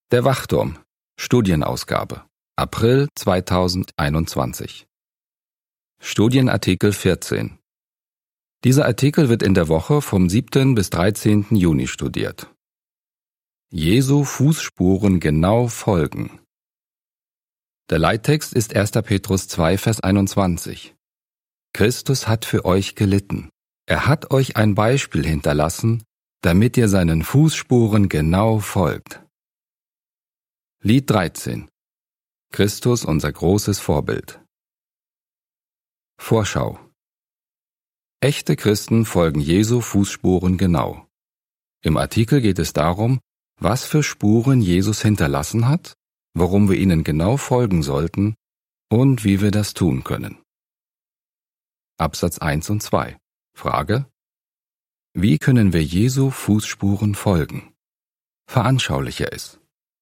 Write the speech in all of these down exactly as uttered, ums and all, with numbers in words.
Der Wachturm, Studienausgabe, April zweitausendeinundzwanzig. Studienartikel vierzehn. Dieser Artikel wird in der Woche vom siebten bis dreizehnten Juni studiert. Jesu Fußspuren genau folgen. Der Leittext ist erster Petrus zwei, Vers einundzwanzig. Christus hat für euch gelitten. Er hat euch ein Beispiel hinterlassen, damit ihr seinen Fußspuren genau folgt. Lied dreizehn. Christus unser großes Vorbild. Vorschau. Echte Christen folgen Jesu Fußspuren genau. Im Artikel geht es darum, was für Spuren Jesus hinterlassen hat, warum wir ihnen genau folgen sollten und wie wir das tun können. Absatz eins und zwei. Frage: Wie können wir Jesu Fußspuren folgen? Veranschauliche es.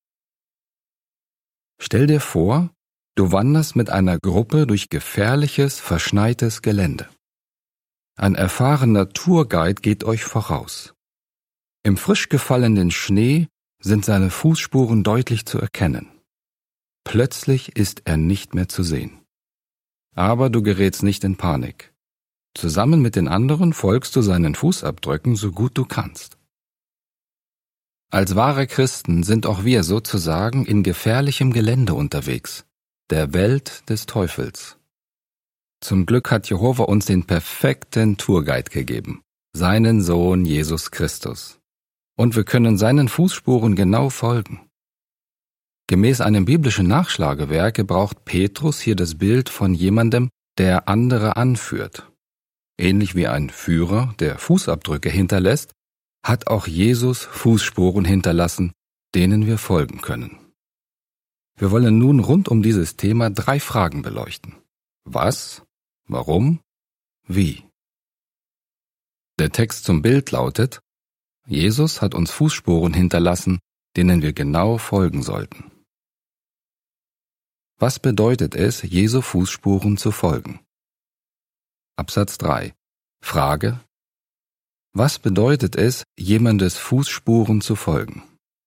Stell dir vor, du wanderst mit einer Gruppe durch gefährliches, verschneites Gelände. Ein erfahrener Tourguide geht euch voraus. Im frisch gefallenen Schnee sind seine Fußspuren deutlich zu erkennen. Plötzlich ist er nicht mehr zu sehen. Aber du gerätst nicht in Panik. Zusammen mit den anderen folgst du seinen Fußabdrücken so gut du kannst. Als wahre Christen sind auch wir sozusagen in gefährlichem Gelände unterwegs, der Welt des Teufels. Zum Glück hat Jehova uns den perfekten Tourguide gegeben, seinen Sohn Jesus Christus. Und wir können seinen Fußspuren genau folgen. Gemäß einem biblischen Nachschlagewerk gebraucht Petrus hier das Bild von jemandem, der andere anführt. Ähnlich wie ein Führer, der Fußabdrücke hinterlässt, hat auch Jesus Fußspuren hinterlassen, denen wir folgen können. Wir wollen nun rund um dieses Thema drei Fragen beleuchten. Was? Warum? Wie? Der Text zum Bild lautet: Jesus hat uns Fußspuren hinterlassen, denen wir genau folgen sollten. Was bedeutet es, Jesu Fußspuren zu folgen? Absatz drei. Frage: Was bedeutet es, jemandes Fußspuren zu folgen?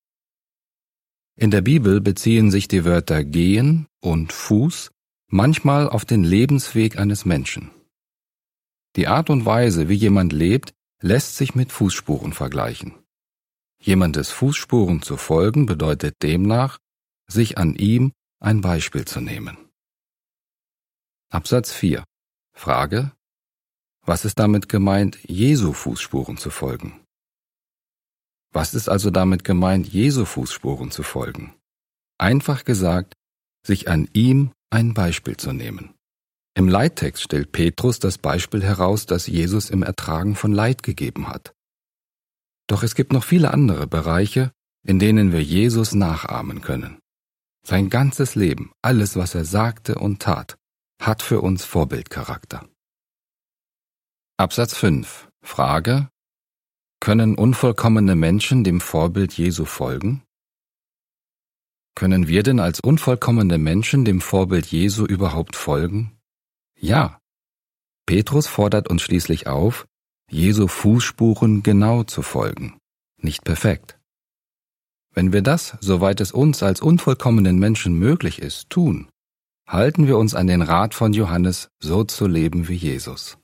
In der Bibel beziehen sich die Wörter gehen und Fuß manchmal auf den Lebensweg eines Menschen. Die Art und Weise, wie jemand lebt, lässt sich mit Fußspuren vergleichen. Jemandes Fußspuren zu folgen bedeutet demnach, sich an ihm ein Beispiel zu nehmen. Absatz vier. Frage: Was ist damit gemeint, Jesu Fußspuren zu folgen? Was ist also damit gemeint, Jesu Fußspuren zu folgen? Einfach gesagt, sich an ihm ein Beispiel zu nehmen. Im Leittext stellt Petrus das Beispiel heraus, das Jesus im Ertragen von Leid gegeben hat. Doch es gibt noch viele andere Bereiche, in denen wir Jesus nachahmen können. Sein ganzes Leben, alles, was er sagte und tat, hat für uns Vorbildcharakter. Absatz fünf. Frage: Können unvollkommene Menschen dem Vorbild Jesu folgen? Können wir denn als unvollkommene Menschen dem Vorbild Jesu überhaupt folgen? Ja. Petrus fordert uns schließlich auf, Jesu Fußspuren genau zu folgen, nicht perfekt. Wenn wir das, soweit es uns als unvollkommenen Menschen möglich ist, tun, halten wir uns an den Rat von Johannes, so zu leben wie Jesus.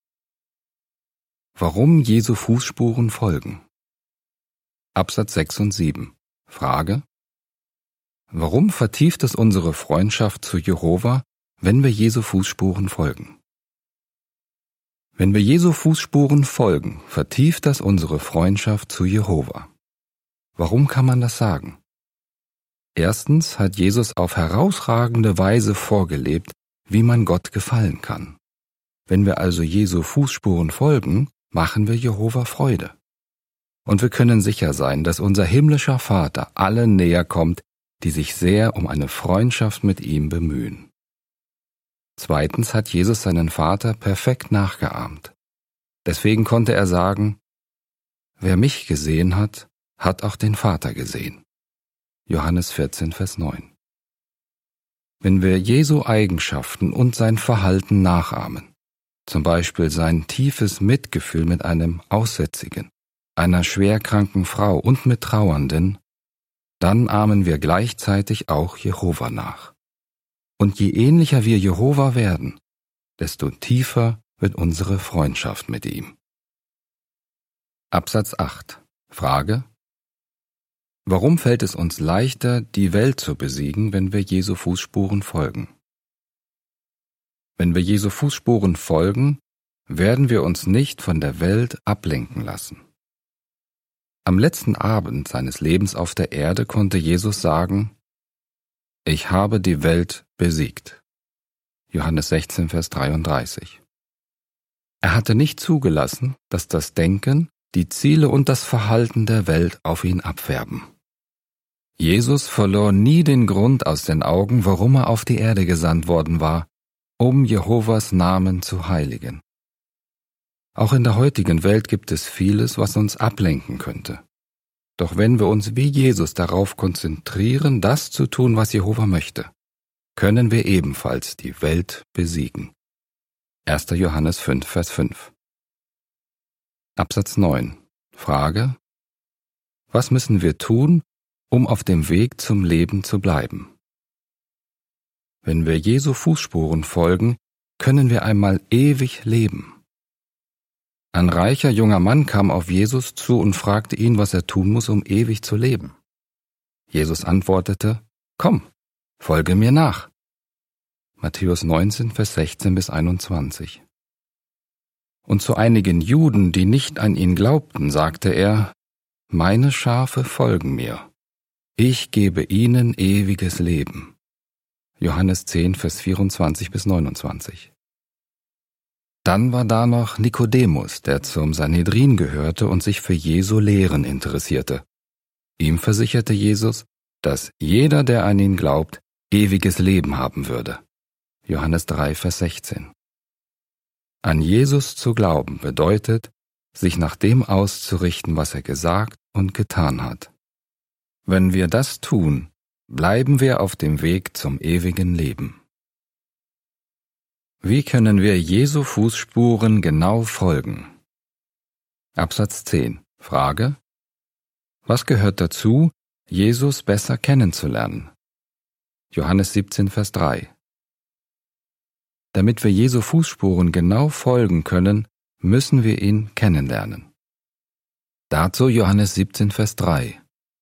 Warum Jesu Fußspuren folgen? Absatz sechs und sieben. Frage: Warum vertieft es unsere Freundschaft zu Jehova, wenn wir Jesu Fußspuren folgen? Wenn wir Jesu Fußspuren folgen, vertieft das unsere Freundschaft zu Jehova. Warum kann man das sagen? Erstens hat Jesus auf herausragende Weise vorgelebt, wie man Gott gefallen kann. Wenn wir also Jesu Fußspuren folgen, machen wir Jehova Freude. Und wir können sicher sein, dass unser himmlischer Vater allen näher kommt, die sich sehr um eine Freundschaft mit ihm bemühen. Zweitens hat Jesus seinen Vater perfekt nachgeahmt. Deswegen konnte er sagen: Wer mich gesehen hat, hat auch den Vater gesehen. Johannes vierzehn, Vers neun. Wenn wir Jesu Eigenschaften und sein Verhalten nachahmen, zum Beispiel sein tiefes Mitgefühl mit einem Aussätzigen, einer schwerkranken Frau und mit Trauernden, dann ahmen wir gleichzeitig auch Jehova nach. Und je ähnlicher wir Jehova werden, desto tiefer wird unsere Freundschaft mit ihm. Absatz acht. Frage: Warum fällt es uns leichter, die Welt zu besiegen, wenn wir Jesu Fußspuren folgen? Wenn wir Jesu Fußspuren folgen, werden wir uns nicht von der Welt ablenken lassen. Am letzten Abend seines Lebens auf der Erde konnte Jesus sagen: Ich habe die Welt besiegt. Johannes sechzehn, Vers dreiunddreißig. Er hatte nicht zugelassen, dass das Denken, die Ziele und das Verhalten der Welt auf ihn abfärben. Jesus verlor nie den Grund aus den Augen, warum er auf die Erde gesandt worden war, um Jehovas Namen zu heiligen. Auch in der heutigen Welt gibt es vieles, was uns ablenken könnte. Doch wenn wir uns wie Jesus darauf konzentrieren, das zu tun, was Jehova möchte, können wir ebenfalls die Welt besiegen. erster Johannes fünf, Vers fünf. Absatz neun. Frage: Was müssen wir tun, um auf dem Weg zum Leben zu bleiben? Wenn wir Jesu Fußspuren folgen, können wir einmal ewig leben. Ein reicher junger Mann kam auf Jesus zu und fragte ihn, was er tun muss, um ewig zu leben. Jesus antwortete: Komm, folge mir nach. Matthäus neunzehn, Vers sechzehn bis einundzwanzig. Und zu einigen Juden, die nicht an ihn glaubten, sagte er: Meine Schafe folgen mir. Ich gebe ihnen ewiges Leben. Johannes zehn, Vers vierundzwanzig bis neunundzwanzig. Dann war da noch Nikodemus, der zum Sanhedrin gehörte und sich für Jesu Lehren interessierte. Ihm versicherte Jesus, dass jeder, der an ihn glaubt, ewiges Leben haben würde. Johannes drei, Vers sechzehn. An Jesus zu glauben bedeutet, sich nach dem auszurichten, was er gesagt und getan hat. Wenn wir das tun, bleiben wir auf dem Weg zum ewigen Leben. Wie können wir Jesu Fußspuren genau folgen? Absatz zehn. Frage: Was gehört dazu, Jesus besser kennenzulernen? Johannes siebzehn, Vers drei. Damit wir Jesu Fußspuren genau folgen können, müssen wir ihn kennenlernen. Dazu Johannes siebzehn, Vers drei.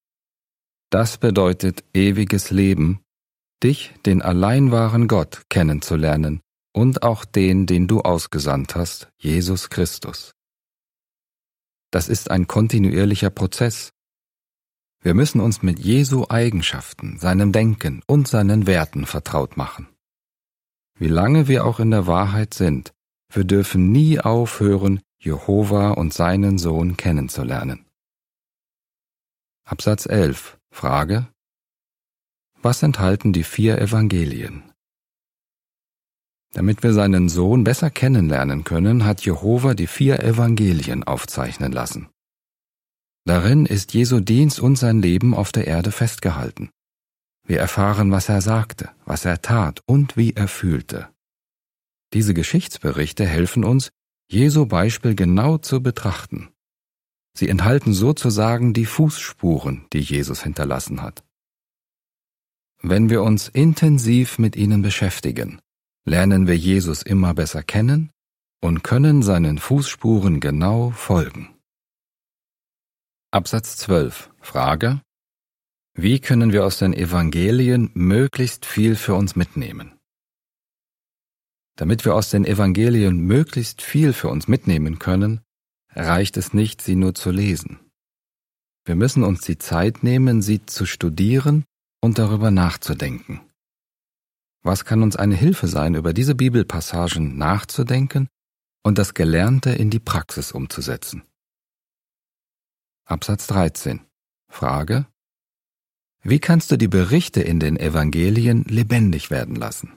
Das bedeutet ewiges Leben, dich, den allein wahren Gott, kennenzulernen, und auch den, den du ausgesandt hast, Jesus Christus. Das ist ein kontinuierlicher Prozess. Wir müssen uns mit Jesu Eigenschaften, seinem Denken und seinen Werten vertraut machen. Wie lange wir auch in der Wahrheit sind, wir dürfen nie aufhören, Jehova und seinen Sohn kennenzulernen. Absatz elf. Frage: Was enthalten die vier Evangelien? Damit wir seinen Sohn besser kennenlernen können, hat Jehova die vier Evangelien aufzeichnen lassen. Darin ist Jesu Dienst und sein Leben auf der Erde festgehalten. Wir erfahren, was er sagte, was er tat und wie er fühlte. Diese Geschichtsberichte helfen uns, Jesu Beispiel genau zu betrachten. Sie enthalten sozusagen die Fußspuren, die Jesus hinterlassen hat. Wenn wir uns intensiv mit ihnen beschäftigen, lernen wir Jesus immer besser kennen und können seinen Fußspuren genau folgen. Absatz zwölf. Frage: Wie können wir aus den Evangelien möglichst viel für uns mitnehmen? Damit wir aus den Evangelien möglichst viel für uns mitnehmen können, reicht es nicht, sie nur zu lesen. Wir müssen uns die Zeit nehmen, sie zu studieren und darüber nachzudenken. Was kann uns eine Hilfe sein, über diese Bibelpassagen nachzudenken und das Gelernte in die Praxis umzusetzen? Absatz dreizehn. Frage: Wie kannst du die Berichte in den Evangelien lebendig werden lassen?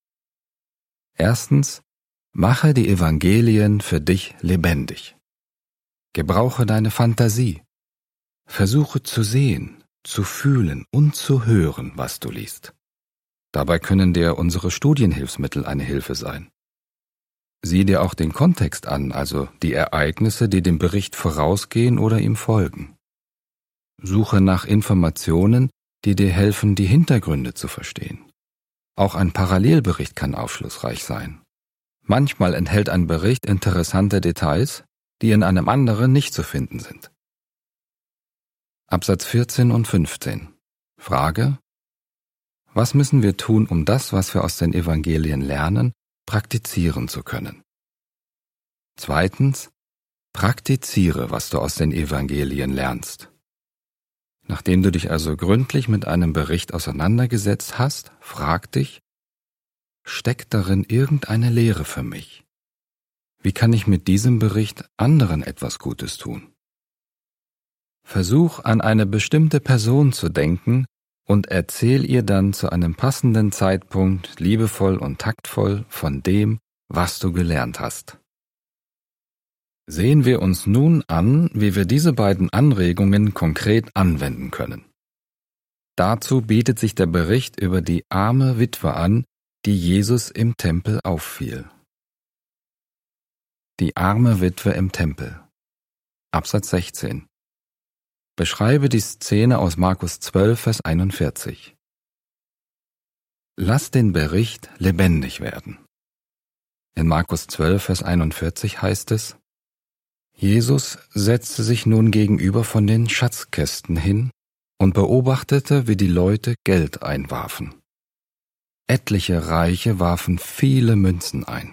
Erstens, mache die Evangelien für dich lebendig. Gebrauche deine Fantasie. Versuche zu sehen, zu fühlen und zu hören, was du liest. Dabei können dir unsere Studienhilfsmittel eine Hilfe sein. Sieh dir auch den Kontext an, also die Ereignisse, die dem Bericht vorausgehen oder ihm folgen. Suche nach Informationen, die dir helfen, die Hintergründe zu verstehen. Auch ein Parallelbericht kann aufschlussreich sein. Manchmal enthält ein Bericht interessante Details, die in einem anderen nicht zu finden sind. Absatz vierzehn und fünfzehn. Frage: Was müssen wir tun, um das, was wir aus den Evangelien lernen, praktizieren zu können? Zweitens: Praktiziere, was du aus den Evangelien lernst. Nachdem du dich also gründlich mit einem Bericht auseinandergesetzt hast, frag dich: Steckt darin irgendeine Lehre für mich? Wie kann ich mit diesem Bericht anderen etwas Gutes tun? Versuch, an eine bestimmte Person zu denken und erzähl ihr dann zu einem passenden Zeitpunkt liebevoll und taktvoll von dem, was du gelernt hast. Sehen wir uns nun an, wie wir diese beiden Anregungen konkret anwenden können. Dazu bietet sich der Bericht über die arme Witwe an, die Jesus im Tempel auffiel. Die arme Witwe im Tempel. Absatz sechzehn. Beschreibe die Szene aus Markus zwölf, Vers einundvierzig. Lass den Bericht lebendig werden. In Markus zwölf, Vers einundvierzig heißt es: Jesus setzte sich nun gegenüber von den Schatzkästen hin und beobachtete, wie die Leute Geld einwarfen. Etliche Reiche warfen viele Münzen ein.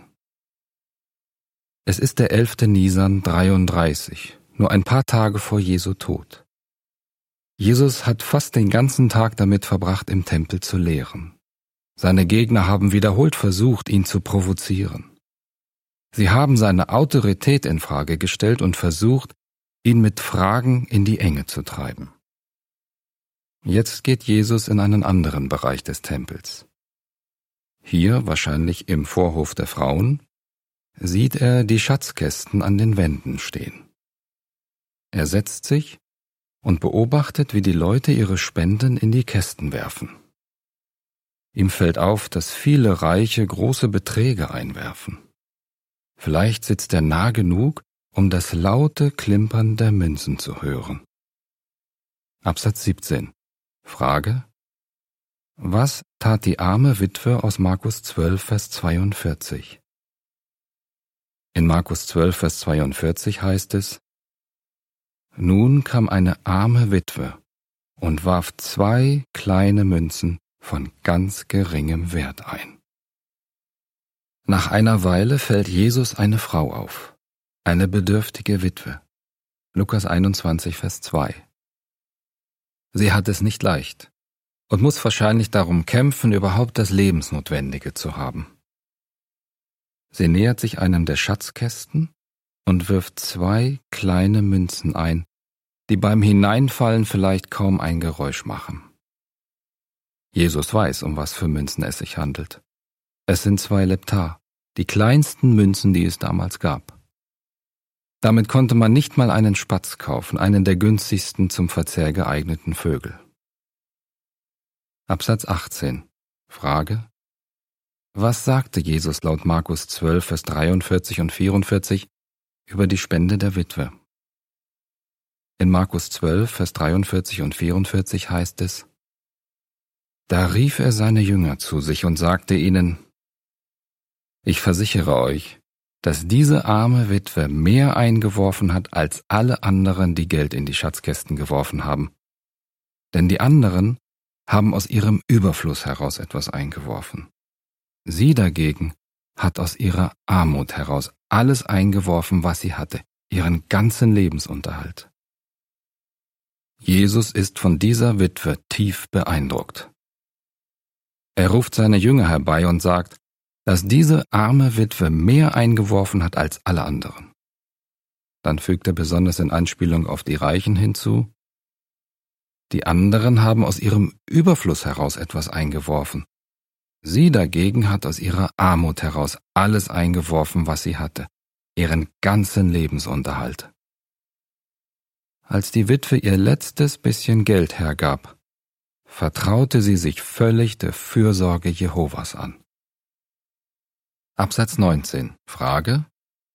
Es ist der elfte Nisan dreiunddreißig, nur ein paar Tage vor Jesu Tod. Jesus hat fast den ganzen Tag damit verbracht, im Tempel zu lehren. Seine Gegner haben wiederholt versucht, ihn zu provozieren. Sie haben seine Autorität in Frage gestellt und versucht, ihn mit Fragen in die Enge zu treiben. Jetzt geht Jesus in einen anderen Bereich des Tempels. Hier, wahrscheinlich im Vorhof der Frauen, sieht er die Schatzkästen an den Wänden stehen. Er setzt sich und beobachtet, wie die Leute ihre Spenden in die Kästen werfen. Ihm fällt auf, dass viele Reiche große Beträge einwerfen. Vielleicht sitzt er nah genug, um das laute Klimpern der Münzen zu hören. Absatz siebzehn. Frage: Was tat die arme Witwe aus Markus zwölf, Vers zweiundvierzig? In Markus zwölf, Vers zweiundvierzig heißt es: Nun kam eine arme Witwe und warf zwei kleine Münzen von ganz geringem Wert ein. Nach einer Weile fällt Jesus eine Frau auf, eine bedürftige Witwe. Lukas einundzwanzig, Vers zwei. Sie hat es nicht leicht und muss wahrscheinlich darum kämpfen, überhaupt das Lebensnotwendige zu haben. Sie nähert sich einem der Schatzkästen und wirft zwei kleine Münzen ein, die beim Hineinfallen vielleicht kaum ein Geräusch machen. Jesus weiß, um was für Münzen es sich handelt. Es sind zwei Leptar, die kleinsten Münzen, die es damals gab. Damit konnte man nicht mal einen Spatz kaufen, einen der günstigsten zum Verzehr geeigneten Vögel. Absatz achtzehn. Frage: Was sagte Jesus laut Markus zwölf, Vers dreiundvierzig und vierundvierzig über die Spende der Witwe? In Markus zwölf, Vers dreiundvierzig und vierundvierzig heißt es: Da rief er seine Jünger zu sich und sagte ihnen: Ich versichere euch, dass diese arme Witwe mehr eingeworfen hat als alle anderen, die Geld in die Schatzkästen geworfen haben. Denn die anderen haben aus ihrem Überfluss heraus etwas eingeworfen. Sie dagegen hat aus ihrer Armut heraus alles eingeworfen, was sie hatte, ihren ganzen Lebensunterhalt. Jesus ist von dieser Witwe tief beeindruckt. Er ruft seine Jünger herbei und sagt, dass diese arme Witwe mehr eingeworfen hat als alle anderen. Dann fügt er besonders in Anspielung auf die Reichen hinzu: Die anderen haben aus ihrem Überfluss heraus etwas eingeworfen. Sie dagegen hat aus ihrer Armut heraus alles eingeworfen, was sie hatte, ihren ganzen Lebensunterhalt. Als die Witwe ihr letztes bisschen Geld hergab, vertraute sie sich völlig der Fürsorge Jehovas an. Absatz neunzehn. Frage: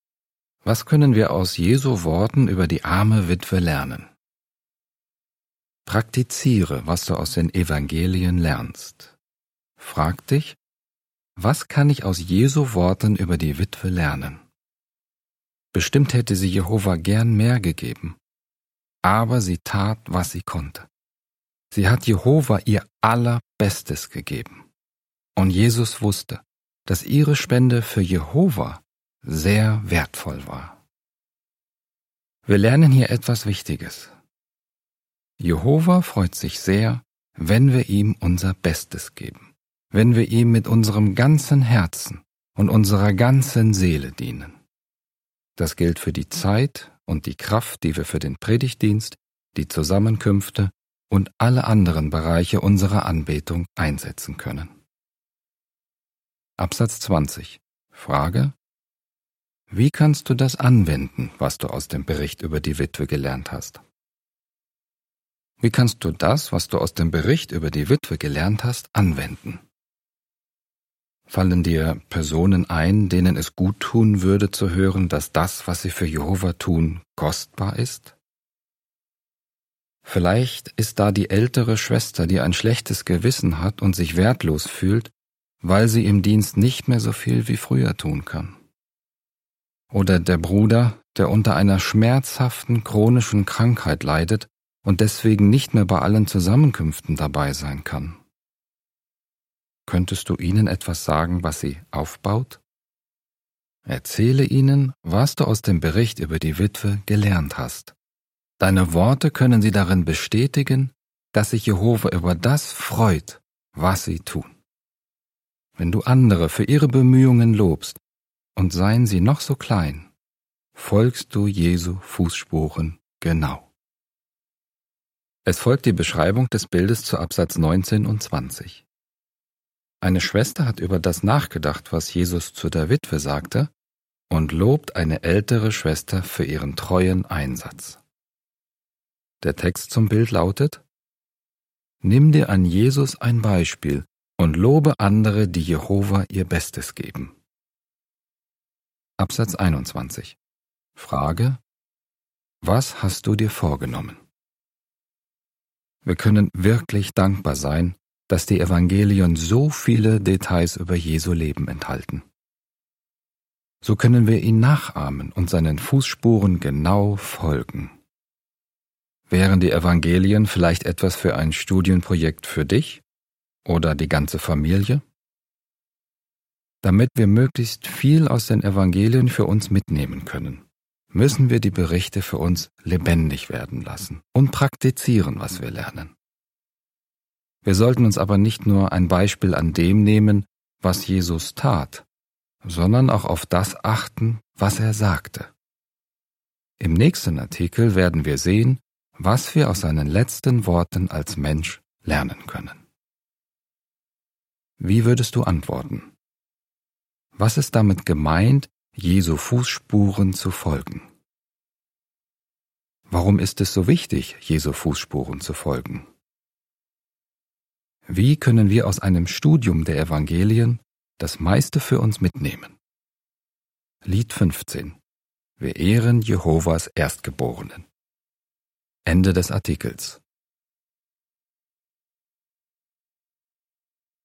Was können wir aus Jesu Worten über die arme Witwe lernen? Praktiziere, was du aus den Evangelien lernst. Frag dich, was kann ich aus Jesu Worten über die Witwe lernen? Bestimmt hätte sie Jehova gern mehr gegeben, aber sie tat, was sie konnte. Sie hat Jehova ihr Allerbestes gegeben. Und Jesus wusste, dass ihre Spende für Jehova sehr wertvoll war. Wir lernen hier etwas Wichtiges. Jehova freut sich sehr, wenn wir ihm unser Bestes geben, wenn wir ihm mit unserem ganzen Herzen und unserer ganzen Seele dienen. Das gilt für die Zeit und die Kraft, die wir für den Predigtdienst, die Zusammenkünfte und alle anderen Bereiche unserer Anbetung einsetzen können. Absatz zwanzig. Frage: Wie kannst du das anwenden, was du aus dem Bericht über die Witwe gelernt hast? Wie kannst du das, was du aus dem Bericht über die Witwe gelernt hast, anwenden? Fallen dir Personen ein, denen es gut tun würde zu hören, dass das, was sie für Jehova tun, kostbar ist? Vielleicht ist da die ältere Schwester, die ein schlechtes Gewissen hat und sich wertlos fühlt, weil sie im Dienst nicht mehr so viel wie früher tun kann. Oder der Bruder, der unter einer schmerzhaften chronischen Krankheit leidet und deswegen nicht mehr bei allen Zusammenkünften dabei sein kann. Könntest du ihnen etwas sagen, was sie aufbaut? Erzähle ihnen, was du aus dem Bericht über die Witwe gelernt hast. Deine Worte können sie darin bestätigen, dass sich Jehova über das freut, was sie tun. Wenn du andere für ihre Bemühungen lobst, und seien sie noch so klein, folgst du Jesu Fußspuren genau. Es folgt die Beschreibung des Bildes zu Absatz neunzehn und zwanzig. Eine Schwester hat über das nachgedacht, was Jesus zu der Witwe sagte, und lobt eine ältere Schwester für ihren treuen Einsatz. Der Text zum Bild lautet: Nimm dir an Jesus ein Beispiel und lobe andere, die Jehova ihr Bestes geben. Absatz einundzwanzig. Frage: Was hast du dir vorgenommen? Wir können wirklich dankbar sein, dass die Evangelien so viele Details über Jesu Leben enthalten. So können wir ihn nachahmen und seinen Fußspuren genau folgen. Wären die Evangelien vielleicht etwas für ein Studienprojekt für dich oder die ganze Familie? Damit wir möglichst viel aus den Evangelien für uns mitnehmen können, müssen wir die Berichte für uns lebendig werden lassen und praktizieren, was wir lernen. Wir sollten uns aber nicht nur ein Beispiel an dem nehmen, was Jesus tat, sondern auch auf das achten, was er sagte. Im nächsten Artikel werden wir sehen, was wir aus seinen letzten Worten als Mensch lernen können. Wie würdest du antworten? Was ist damit gemeint, Jesu Fußspuren zu folgen? Warum ist es so wichtig, Jesu Fußspuren zu folgen? Wie können wir aus einem Studium der Evangelien das meiste für uns mitnehmen? Lied fünfzehn. Wir ehren Jehovas Erstgeborenen. Ende des Artikels.